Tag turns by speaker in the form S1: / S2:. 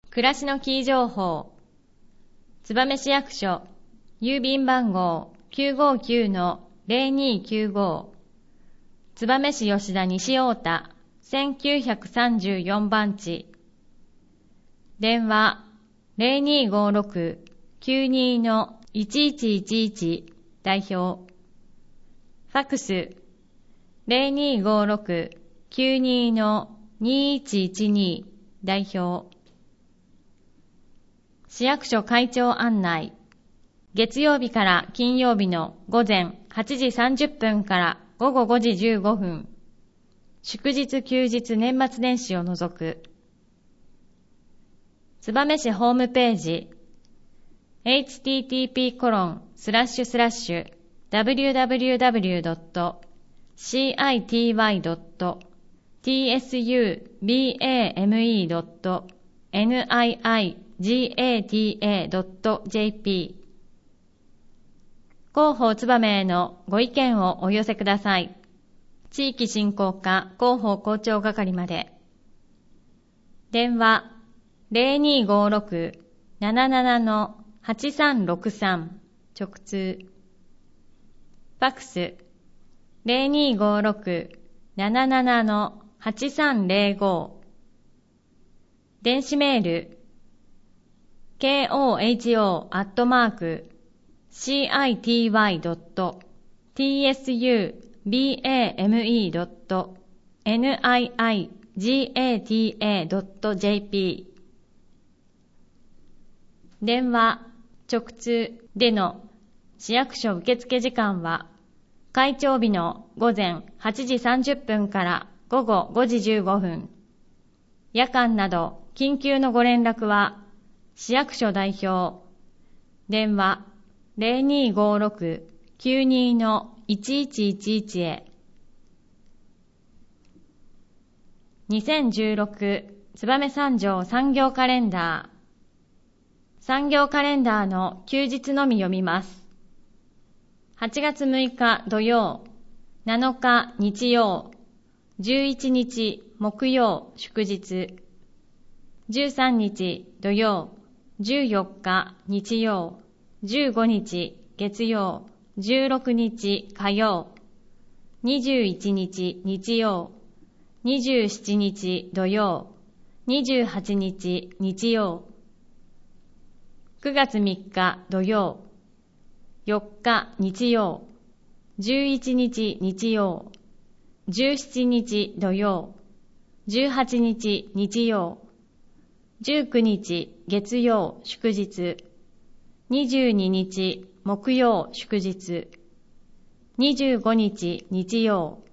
S1: 暮らしのキー情報。燕市役所、郵便番号 959-0295。燕市吉田西太田、1934番地。電話、0256-92-1111代表。ファクス、0256-92-2112代表。市役所会長案内。月曜日から金曜日の午前8時30分から午後5時15分。祝日休日年末年始を除く。燕市ホームページ。http://www.citybame.niigata.jp 広報つばめへのご意見をお寄せください。地域振興課広報広聴係まで。電話0256-77-8363直通。ファクス0256-77-8305。電子メールkoho@citybame.niigata.jp 電話、直通での市役所受付時間は、会長日の午前8時30分から午後5時15分。夜間など緊急のご連絡は、市役所代表、電話0256-92-1111へ。2016燕三条産業カレンダー。産業カレンダーの休日のみ読みます。8月6日土曜、7日日曜、11日木曜祝日、13日土曜、14日日曜、15日月曜、16日火曜、21日日曜、27日土曜、28日日曜、9月3日土曜、4日日曜、11日日曜、17日土曜、18日日曜、19日月曜祝日、22日木曜祝日、25日日曜、